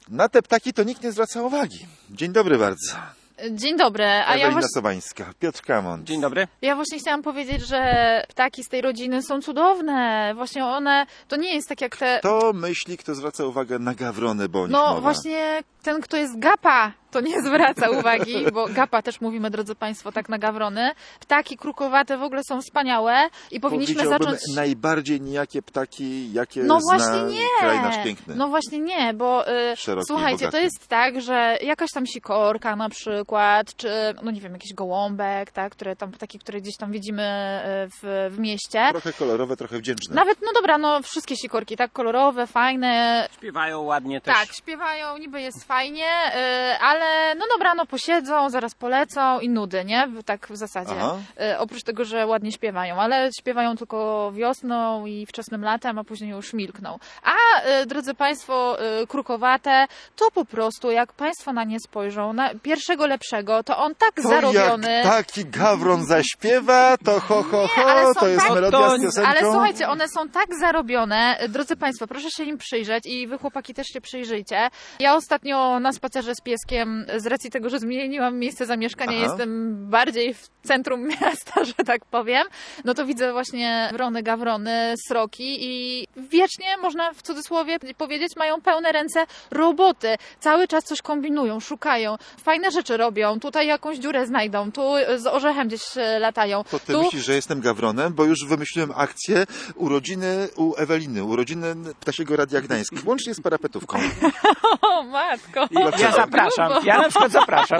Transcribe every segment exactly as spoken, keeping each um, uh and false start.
Na te ptaki to nikt nie zwraca uwagi. Dzień dobry bardzo. Dzień dobry. A Ewelina ja właśnie... Sobańska, Piotr Kamont. Dzień dobry. Ja właśnie chciałam powiedzieć, że ptaki z tej rodziny są cudowne. Właśnie one, to nie jest tak jak te... To myśli, kto zwraca uwagę na gawrony, bo o nich No mowa. właśnie ten, kto jest gapa, to nie zwraca uwagi, bo gapa też mówimy, drodzy Państwo, tak na gawrony. Ptaki krukowate w ogóle są wspaniałe i powinniśmy zacząć... najbardziej nijakie ptaki, jakie No zna właśnie nie. kraj nasz piękny. No właśnie nie, bo y, Szeroki i słuchajcie, bogaty. to jest tak, że jakaś tam sikorka na przykład, czy no nie wiem, jakiś gołąbek, tak, które tam, takie, które gdzieś tam widzimy y, w, w mieście. Trochę kolorowe, trochę wdzięczne. Nawet, no dobra, no wszystkie sikorki, tak, kolorowe, fajne. Śpiewają ładnie też. Tak, śpiewają, niby jest fajnie, y, ale no dobra, no posiedzą, zaraz polecą i nudy, nie? Tak w zasadzie. Y, oprócz tego, że ładnie śpiewają, ale śpiewają tylko wiosną i wczesnym latem, a później już milkną. A y, drodzy Państwo, y, krukowate, to po prostu jak Państwo na nie spojrzą, na pierwszego lepszego, to on tak To zarobiony. jak taki gawron zaśpiewa, to ho, ho, ho, Nie, ale są to jest tak- melodia to- z piosenką. Ale słuchajcie, one są tak zarobione. Drodzy Państwo, proszę się im przyjrzeć i wy chłopaki też się przyjrzyjcie. Ja ostatnio na spacerze z pieskiem, z racji tego, że zmieniłam miejsce zamieszkania, Aha. jestem bardziej w centrum miasta, że tak powiem, no to widzę właśnie wrony, gawrony, sroki i wiecznie, można w cudzysłowie powiedzieć, mają pełne ręce roboty. Cały czas coś kombinują, szukają, fajne rzeczy robią, tutaj jakąś dziurę znajdą, tu z orzechem gdzieś e, latają. To ty tu... myślisz, że jestem gawronem, bo już wymyśliłem akcję urodziny u Eweliny, urodziny Ptasiego Radia Gdańsk, łącznie z parapetówką. O matko! Ja zapraszam. Ja na przykład zapraszam.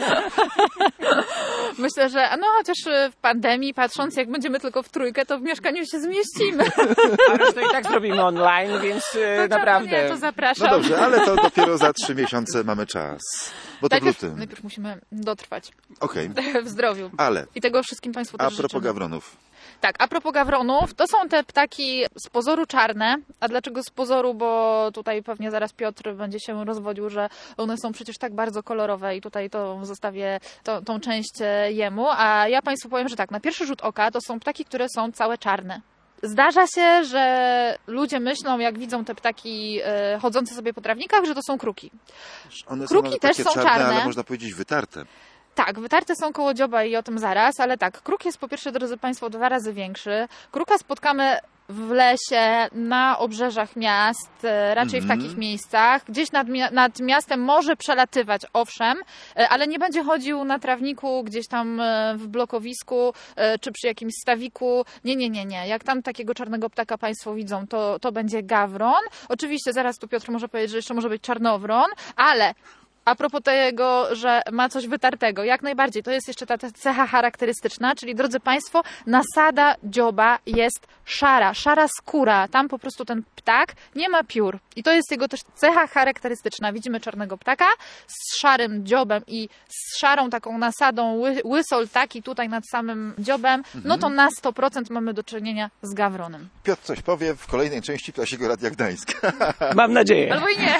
Myślę, że no chociaż w pandemii, patrząc jak będziemy tylko w trójkę, to w mieszkaniu się zmieścimy. Ale to i tak zrobimy online, więc e, To naprawdę. Nie, to zapraszam. No dobrze, ale to dopiero za trzy miesiące mamy czas, bo to w najpierw, lutym. najpierw musimy dotrwać Okej, w zdrowiu. ale I tego wszystkim Państwu a też propos życzymy. gawronów. Tak, a propos gawronów, to są te ptaki z pozoru czarne. A dlaczego z pozoru? Bo tutaj pewnie zaraz Piotr będzie się rozwodził, że one są przecież tak bardzo kolorowe i tutaj to zostawię to, tą część e, jemu. A ja Państwu powiem, że tak, na pierwszy rzut oka to są ptaki, które są całe czarne. Zdarza się, że ludzie myślą, jak widzą te ptaki e, chodzące sobie po trawnikach, że to są kruki. One są Kruki nawet też takie są czarne, czarne. ale można powiedzieć wytarte. Tak, wytarte są koło dzioba i o tym zaraz, ale tak, kruk jest po pierwsze, drodzy Państwo, dwa razy większy. Kruka spotkamy w lesie, na obrzeżach miast, e, raczej Mhm. w takich miejscach. Gdzieś nad, mia- nad miastem może przelatywać, owszem, e, ale nie będzie chodził na trawniku, gdzieś tam e, w blokowisku, e, czy przy jakimś stawiku. Nie, nie, nie, nie. Jak tam takiego czarnego ptaka Państwo widzą, to, to będzie gawron. Oczywiście zaraz tu Piotr może powiedzieć, że jeszcze może być czarnowron, ale... A propos tego, że ma coś wytartego, jak najbardziej, to jest jeszcze ta ta cecha charakterystyczna, czyli drodzy Państwo, nasada dzioba jest szara, szara skóra, tam po prostu ten ptak nie ma piór i to jest jego też cecha charakterystyczna. Widzimy czarnego ptaka z szarym dziobem i z szarą taką nasadą ły, łysol taki tutaj nad samym dziobem, no to na sto procent mamy do czynienia z gawronem. Piotr coś powie w kolejnej części Ptasiego Radia Gdańsk. Mam nadzieję. Albo i nie.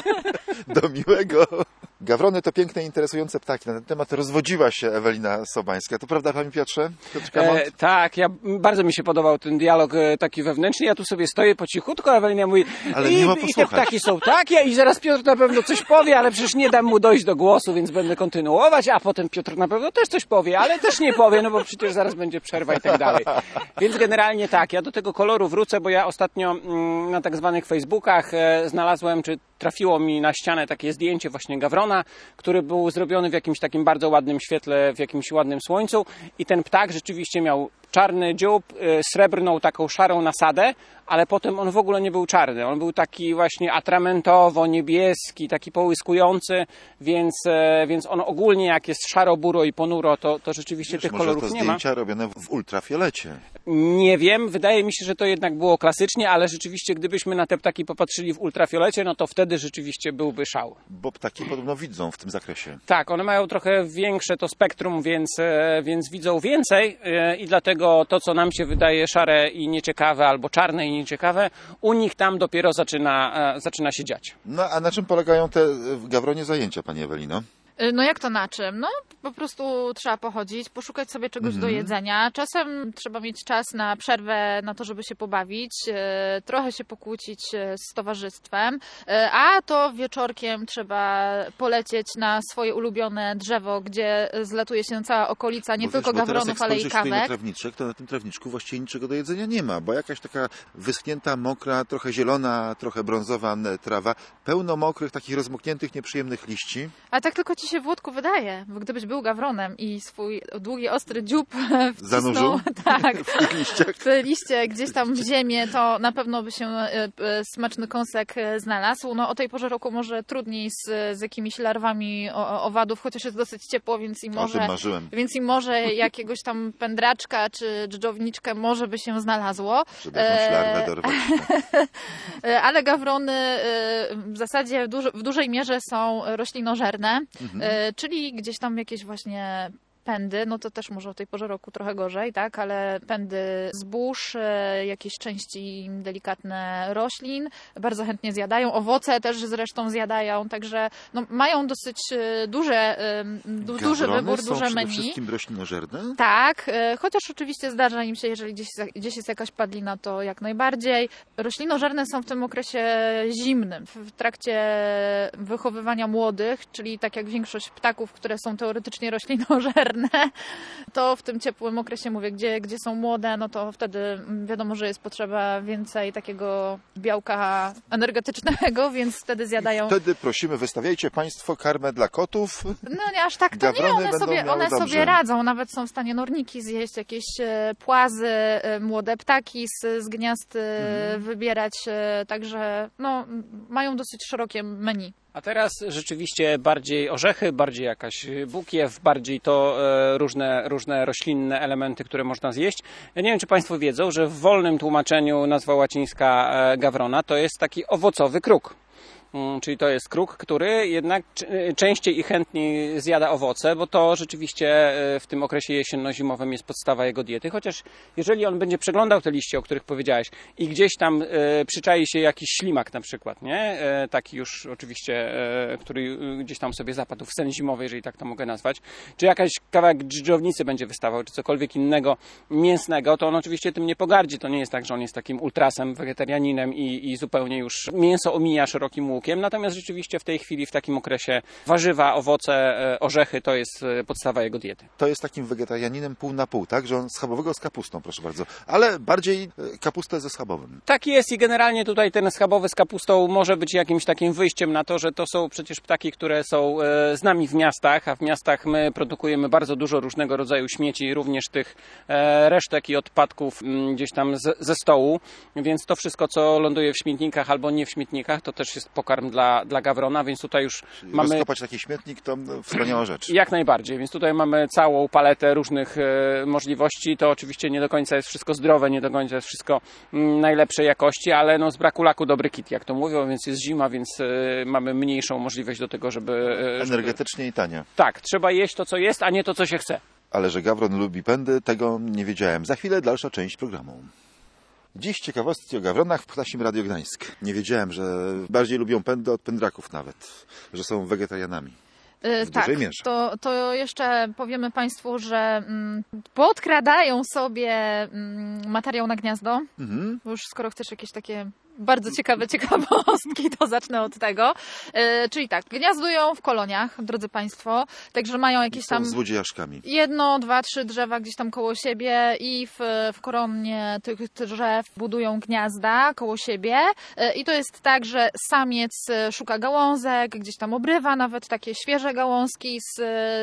Do miłego. Gawrony to piękne, interesujące ptaki. Na ten temat rozwodziła się Ewelina Sobańska. To prawda, panie Piotrze? Piotr Kamont? E, tak, ja, bardzo mi się podobał ten dialog e, taki wewnętrzny. Ja tu sobie stoję po cichutku, a Ewelina mówi, Ale i, miło i te posłuchać. ptaki są takie i zaraz Piotr na pewno coś powie, ale przecież nie dam mu dojść do głosu, więc będę kontynuować, a potem Piotr na pewno też coś powie, ale też nie powie, no bo przecież zaraz będzie przerwa i tak dalej. Więc generalnie tak, ja do tego koloru wrócę, bo ja ostatnio mm, na tak zwanych Facebookach e, znalazłem, czy trafiło mi na ścianę takie zdjęcie właśnie gawrona, który był zrobiony w jakimś takim bardzo ładnym świetle, w jakimś ładnym słońcu i ten ptak rzeczywiście miał czarny dziób, srebrną taką szarą nasadę, ale potem on w ogóle nie był czarny. On był taki właśnie atramentowo-niebieski, taki połyskujący, więc, więc on ogólnie jak jest szaro-buro i ponuro, to, to rzeczywiście Wiesz, tych może kolorów to nie ma. zdjęcia robione w ultrafiolecie. Nie wiem, wydaje mi się, że to jednak było klasycznie, ale rzeczywiście gdybyśmy na te ptaki popatrzyli w ultrafiolecie, no to wtedy rzeczywiście byłby szał. Bo ptaki podobno widzą w tym zakresie. Tak, one mają trochę większe to spektrum, więc, więc widzą więcej i dlatego to, co nam się wydaje szare i nieciekawe, albo czarne i nieciekawe, u nich tam dopiero zaczyna, zaczyna się dziać. No a na czym polegają te w gawronie zajęcia, pani Ewelino? No jak to na czym? No po prostu trzeba pochodzić, poszukać sobie czegoś Mhm. do jedzenia. Czasem trzeba mieć czas na przerwę, na to, żeby się pobawić, e, trochę się pokłócić e, z towarzystwem, e, a to wieczorkiem trzeba polecieć na swoje ulubione drzewo, gdzie zlatuje się cała okolica, nie Bo tylko wiesz, bo teraz jak gawronów, ale i spojrzysz tutaj na kawek. trawniczek, to na tym trawniczku właściwie niczego do jedzenia nie ma, bo jakaś taka wyschnięta, mokra, trochę zielona, trochę brązowa m, trawa, pełno mokrych, takich rozmokniętych, nieprzyjemnych liści. A tak tylko ci się w Łódku wydaje, bo gdybyś był gawronem i swój długi, ostry dziób wcisnął Zanurzył? tak, W tych liściach. w liście gdzieś tam w ziemię, to na pewno by się e, e, smaczny kąsek e, znalazł. No o tej porze roku może trudniej z, z jakimiś larwami o, owadów, chociaż jest dosyć ciepło, więc i O może... tym marzyłem, Więc i może jakiegoś tam pędraczka czy dżdżowniczkę może by się znalazło. żeby jakąś E, larwę dorwać. E, Ale gawrony e, w zasadzie w, duży, w dużej mierze są roślinożerne, Mhm. e, czyli gdzieś tam jakieś właśnie pędy, no to też może o tej porze roku trochę gorzej, tak, ale pędy zbóż, e, jakieś części delikatne roślin bardzo chętnie zjadają, owoce też zresztą zjadają, także no, mają dosyć e, duże, e, du, duży Gawrony wybór, są duże przede menu. wszystkim roślinożerne. Tak, e, chociaż oczywiście zdarza im się, jeżeli gdzieś, gdzieś jest jakaś padlina, to jak najbardziej. Roślinożerne są w tym okresie zimnym. W w trakcie wychowywania młodych, czyli tak jak większość ptaków, które są teoretycznie roślinożerne, to w tym ciepłym okresie, mówię, gdzie, gdzie są młode, no to wtedy mm, wiadomo, że jest potrzeba więcej takiego białka energetycznego, więc wtedy zjadają. Wtedy prosimy, wystawiajcie Państwo karmę dla kotów. No nie aż tak to nie, Gawrony one będą sobie, miały one dobrze. sobie radzą, nawet są w stanie norniki zjeść, jakieś e, płazy, e, młode ptaki z, z gniazd e, Mhm. wybierać, e, także no, m, mają dosyć szerokie menu. A teraz rzeczywiście bardziej orzechy, bardziej jakaś bukiew, bardziej to e, różne, różne roślinne elementy, które można zjeść. Ja nie wiem, czy Państwo wiedzą, że w wolnym tłumaczeniu nazwa łacińska e, gawrona to jest taki owocowy kruk. Mm, Czyli to jest kruk, który jednak c- częściej i chętniej zjada owoce, bo to rzeczywiście e, w tym okresie jesienno-zimowym jest podstawa jego diety. Chociaż jeżeli on będzie przeglądał te liście, o których powiedziałeś, i gdzieś tam e, przyczai się jakiś ślimak na przykład, nie? E, taki już oczywiście, e, który e, gdzieś tam sobie zapadł w sen zimowy, jeżeli tak to mogę nazwać, czy jakaś kawałek dżdżownicy będzie wystawał, czy cokolwiek innego mięsnego, to on oczywiście tym nie pogardzi. To nie jest tak, że on jest takim ultrasem, wegetarianinem i, i zupełnie już mięso omija szerokim łukiem. Natomiast rzeczywiście w tej chwili, w takim okresie warzywa, owoce, e, orzechy to jest e, podstawa jego diety. To jest takim wegetarianinem pół na pół, tak? Że on schabowego z kapustą, proszę bardzo. Ale bardziej e, kapustę ze schabowym. Tak jest i generalnie tutaj ten schabowy z kapustą może być jakimś takim wyjściem na to, że to są przecież ptaki, które są e, z nami w miastach, a w miastach my produkujemy bardzo dużo różnego rodzaju śmieci, również tych e, resztek i odpadków m, gdzieś tam z, ze stołu, więc to wszystko, co ląduje w śmietnikach albo nie w śmietnikach, to też jest pokarm dla, dla gawrona, więc tutaj już Czyli mamy... rozkopać taki śmietnik to no, wspaniała rzecz. Jak najbardziej, więc tutaj mamy całą paletę różnych e, możliwości. To oczywiście nie do końca jest wszystko zdrowe, nie do końca jest wszystko mm, najlepszej jakości, ale no z braku laku dobry kit, jak to mówią, więc jest zima, więc e, mamy mniejszą możliwość do tego, żeby... E, żeby... Energetycznie i tanie. Tak, trzeba jeść to, co jest, a nie to, co się chce. Ale że gawron lubi pędy, tego nie wiedziałem. Za chwilę dalsza część programu. Dziś ciekawostki o gawronach w Ptasim Radio Gdańsk. Nie wiedziałem, że bardziej lubią pędy od pędraków nawet, że są wegetarianami. E, W tak, dużej mierze. to, to jeszcze powiemy Państwu, że mm, podkradają sobie mm, materiał na gniazdo. Mhm. Bo już skoro chcesz jakieś takie bardzo ciekawe ciekawostki, to zacznę od tego. E, czyli tak, gniazdują w koloniach, drodzy Państwo, także mają jakieś Są tam złodziejaszkami. jedno, dwa, trzy drzewa gdzieś tam koło siebie i w, w koronie tych drzew budują gniazda koło siebie. E, I to jest tak, że samiec szuka gałązek, gdzieś tam obrywa nawet takie świeże gałązki z,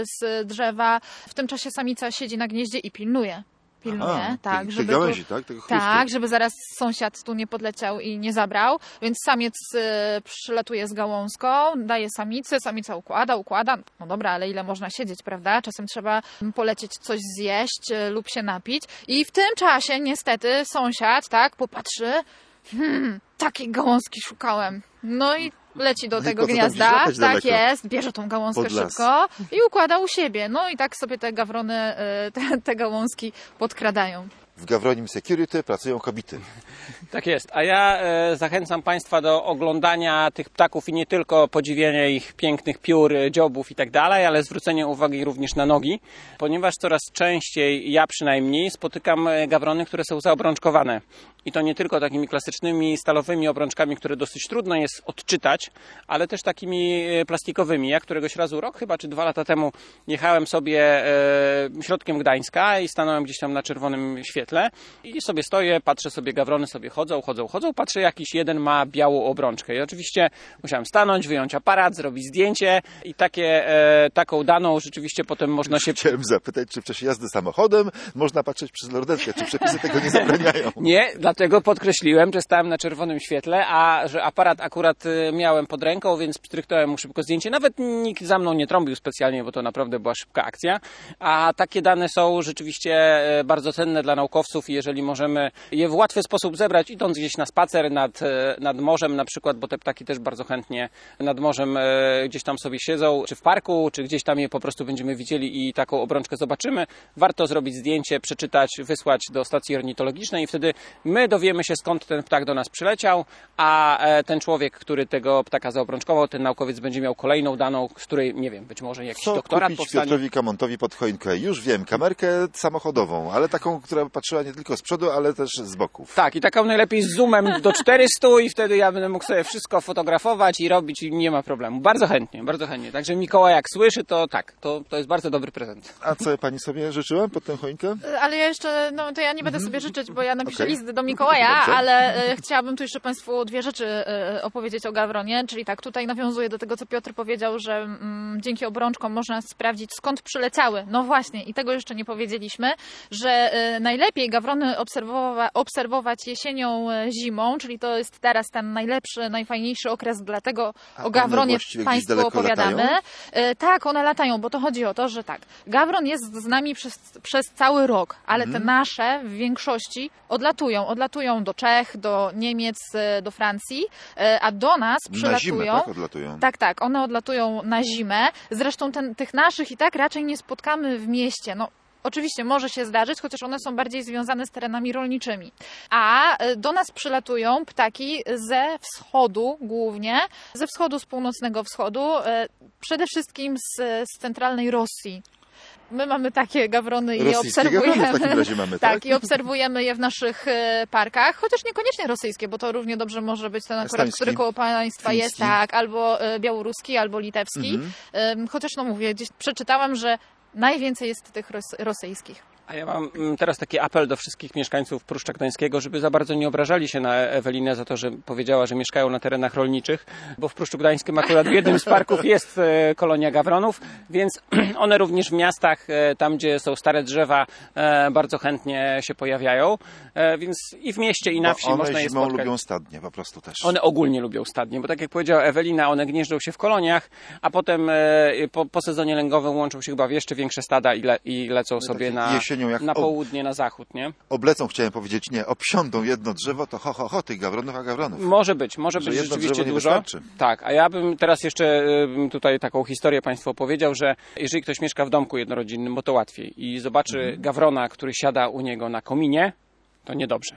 z drzewa. W tym czasie samica siedzi na gnieździe i pilnuje. Pilnuje, Aha, tak, tej, żeby tej tu- gałęzi, tak? Tego chrustu. tak, żeby zaraz sąsiad tu nie podleciał i nie zabrał, więc samiec y, przylatuje z gałązką, daje samicy, samica układa, układa, no dobra, ale ile można siedzieć, prawda? Czasem trzeba polecieć coś zjeść y, lub się napić i w tym czasie niestety sąsiad, tak, popatrzy, hmm, takiej gałązki szukałem, no i leci do No i tego po co tam gniazda, gdzieś latać tak daleko? jest, bierze tą gałązkę Pod las. szybko i układa u siebie, no i tak sobie te gawrony, y, te, te gałązki podkradają. w Gawronim Security pracują kobiety. Tak jest, a ja e, zachęcam Państwa do oglądania tych ptaków i nie tylko podziwiania ich pięknych piór, dziobów i tak dalej, ale zwrócenia uwagi również na nogi, ponieważ coraz częściej, ja przynajmniej, spotykam gawrony, które są zaobrączkowane. I to nie tylko takimi klasycznymi stalowymi obrączkami, które dosyć trudno jest odczytać, ale też takimi plastikowymi. Ja któregoś razu rok, chyba czy dwa lata temu, jechałem sobie e, środkiem Gdańska i stanąłem gdzieś tam na czerwonym świetle i sobie stoję, patrzę sobie, gawrony sobie chodzą, chodzą, chodzą, patrzę, jakiś jeden ma białą obrączkę. I oczywiście musiałem stanąć, wyjąć aparat, zrobić zdjęcie i takie, e, taką daną rzeczywiście potem można się... Chciałem zapytać, czy w czasie jazdy samochodem można patrzeć przez lornetkę, czy przepisy tego nie zabraniają? Nie, dlatego podkreśliłem, że stałem na czerwonym świetle, a że aparat akurat miałem pod ręką, więc pstryknąłem mu szybko zdjęcie. Nawet nikt za mną nie trąbił specjalnie, bo to naprawdę była szybka akcja. A takie dane są rzeczywiście bardzo cenne dla naukowców i jeżeli możemy je w łatwy sposób zebrać, idąc gdzieś na spacer nad, nad morzem na przykład, bo te ptaki też bardzo chętnie nad morzem gdzieś tam sobie siedzą, czy w parku, czy gdzieś tam je po prostu będziemy widzieli i taką obrączkę zobaczymy. Warto zrobić zdjęcie, przeczytać, wysłać do stacji ornitologicznej i wtedy my dowiemy się, skąd ten ptak do nas przyleciał, a ten człowiek, który tego ptaka zaobrączkował, ten naukowiec będzie miał kolejną daną, z której, nie wiem, być może jakiś Co doktorat kupić powstanie. Piotrowi Kamontowi pod choinkę? Już wiem, kamerkę samochodową, ale taką, która patrzyła nie tylko z przodu, ale też z boków. Tak, i taką najlepiej z zoomem do czterystu i wtedy ja będę mógł sobie wszystko fotografować i robić i nie ma problemu. Bardzo chętnie, bardzo chętnie. Także Mikołaj jak słyszy, to tak, to, to jest bardzo dobry prezent. A co pani sobie życzyłem pod tę choinkę? Ale ja jeszcze, no to ja nie będę sobie życzyć, bo ja napiszę Okej. list do Mikołaja, Dobrze. ale e, chciałabym tu jeszcze Państwu dwie rzeczy e, opowiedzieć o gawronie, czyli tak, tutaj nawiązuję do tego, co Piotr powiedział, że mm, dzięki obrączkom można sprawdzić, skąd przyleciały. No właśnie, i tego jeszcze nie powiedzieliśmy, że e, najlepiej gawrony obserwowa obserwować jesienią, e, zimą, czyli to jest teraz ten najlepszy, najfajniejszy okres, dlatego A o gawronie one właściwie gdzieś Państwu daleko opowiadamy. latają? E, tak, one latają, bo to chodzi o to, że tak, gawron jest z nami przez, przez cały rok, ale te nasze w większości odlatują. Odlatują do Czech, do Niemiec, e, do Francji, e, a do nas przylatują. Na zimę, tak? Odlatują. Tak, tak, one odlatują na zimę. Zresztą ten, tych naszych i tak raczej nie spotkamy w mieście. No, oczywiście może się zdarzyć, chociaż one są bardziej związane z terenami rolniczymi. A e, do nas przylatują ptaki ze wschodu głównie, ze wschodu, z północnego wschodu, e, przede wszystkim z, z centralnej Rosji. My mamy takie gawrony i je Rosyjskie gawrony obserwujemy. w takim razie mamy, tak? Tak, i obserwujemy je w naszych e, parkach, chociaż niekoniecznie rosyjskie, bo to równie dobrze może być ten akurat, Estoński, który koło państwa fiński. jest, tak, albo e, białoruski, albo litewski. Mhm. Em, Chociaż no mówię, gdzieś przeczytałam, że najwięcej jest tych ros rosyjskich. A ja mam mm, teraz taki apel do wszystkich mieszkańców Pruszcza Gdańskiego, żeby za bardzo nie obrażali się na Ewelinę za to, że powiedziała, że mieszkają na terenach rolniczych, bo w Pruszczu Gdańskim akurat w jednym z parków jest e, kolonia gawronów, więc one również w miastach, e, tam gdzie są stare drzewa, e, bardzo chętnie się pojawiają, e, więc i w mieście, i na wsi Bo one można je zimą spotkać. lubią stadnie po prostu też. One ogólnie lubią stadnie, bo tak jak powiedziała Ewelina, one gnieżdżą się w koloniach, a potem e, po, po sezonie lęgowym łączą się chyba w jeszcze większe stada i, le, i lecą sobie takie na, jesienią jak na ob- południe, na zachód, nie? Oblecą, chciałem powiedzieć, nie, obsiądą jedno drzewo, to ho, ho, ho, tych gawronów, a gawronów. Może być, może Że być jedno rzeczywiście drzewo nie dużo. wystarczy. Tak, a ja bym teraz jeszcze y, tutaj taką historię Państwu opowiedział, że jeżeli ktoś mieszka w domku jednorodzinnym, bo to łatwiej i zobaczy Mhm. gawrona, który siada u niego na kominie, to niedobrze.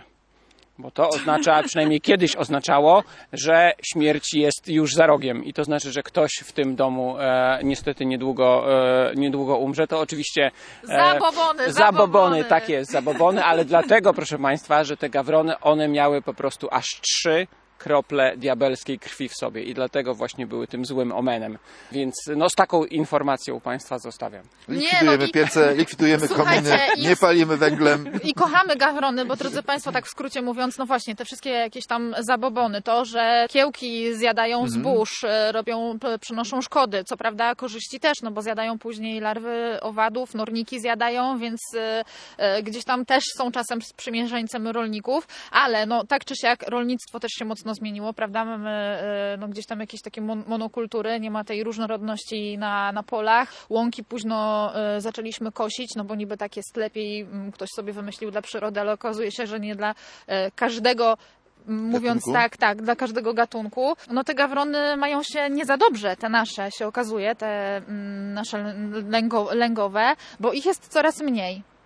Bo to oznacza, przynajmniej kiedyś oznaczało, że śmierć jest już za rogiem i to znaczy, że ktoś w tym domu e, niestety niedługo, e, niedługo umrze. To oczywiście e, Zabobony, zabobony, tak jest, zabobony, ale dlatego, proszę Państwa, że te gawrony, one miały po prostu aż trzy krople diabelskiej krwi w sobie i dlatego właśnie były tym złym omenem. Więc no z taką informacją Państwa zostawiam. Likwidujemy no i- piece, likwidujemy Słuchajcie, kominy, i- nie palimy węglem. I kochamy gawrony, bo drodzy Państwo, tak w skrócie mówiąc, no właśnie, te wszystkie jakieś tam zabobony, to, że kiełki zjadają zbóż, e, robią, p- przynoszą szkody, co prawda korzyści też, no bo zjadają później larwy owadów, norniki zjadają, więc e, e, gdzieś tam też są czasem sprzymierzeńcem rolników, ale no tak czy siak rolnictwo też się mocno zmieniło, prawda, mamy e, no gdzieś tam jakieś takie mon monokultury, nie ma tej różnorodności na, na polach, łąki późno e, zaczęliśmy kosić, no bo niby tak jest lepiej, m, ktoś sobie wymyślił dla przyrody, ale okazuje się, że nie dla e, każdego, m, mówiąc Gatunku? tak, tak, dla każdego gatunku. No te gawrony mają się nie za dobrze, te nasze się okazuje, te m, nasze lęgo, lęgowe, bo ich jest coraz mniej.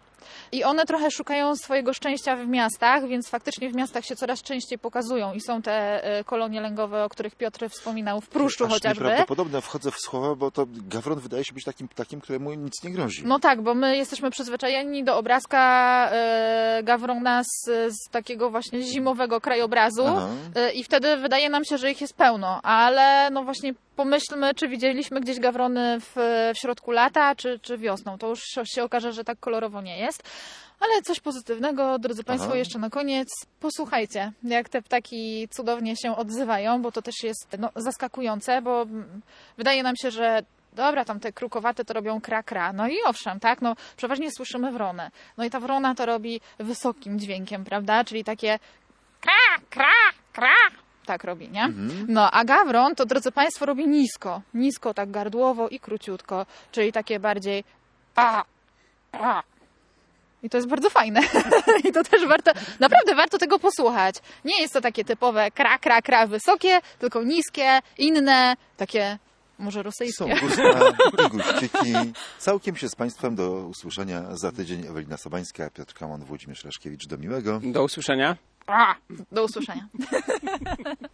i one trochę szukają swojego szczęścia w miastach, więc faktycznie w miastach się coraz częściej pokazują i są te e, kolonie lęgowe, o których Piotr wspominał, w Pruszczu Aż chociażby. nieprawdopodobne, wchodzę w słowa, bo to gawron wydaje się być takim ptakiem, któremu nic nie grozi. No tak, bo my jesteśmy przyzwyczajeni do obrazka e, gawrona z, z takiego właśnie zimowego krajobrazu Aha. e, i wtedy wydaje nam się, że ich jest pełno, ale no właśnie pomyślmy, czy widzieliśmy gdzieś gawrony w, w środku lata, czy, czy wiosną. To już się okaże, że tak kolorowo nie jest. Ale coś pozytywnego, drodzy Państwo, Aha. jeszcze na koniec. Posłuchajcie, jak te ptaki cudownie się odzywają, bo to też jest no, zaskakujące, bo mm, wydaje nam się, że dobra, tam te krukowate to robią kra-kra. No i owszem, tak, no przeważnie słyszymy wronę. No i ta wrona to robi wysokim dźwiękiem, prawda? Czyli takie kra, kra, kra. Tak robi, nie? Mhm. No, a gawron to, drodzy Państwo, robi nisko. Nisko, tak gardłowo i króciutko. Czyli takie bardziej a, a. I to jest bardzo fajne. I to też warto, naprawdę warto tego posłuchać. Nie jest to takie typowe kra, kra, kra wysokie, tylko niskie, inne, takie może Są rosyjskie. gusta i guściki. Całkiem się z Państwem do usłyszenia za tydzień. Ewelina Sobańska, Piotr Kamon, Włodzimierz Raszkiewicz. Do miłego. Do usłyszenia. A, do usłyszenia.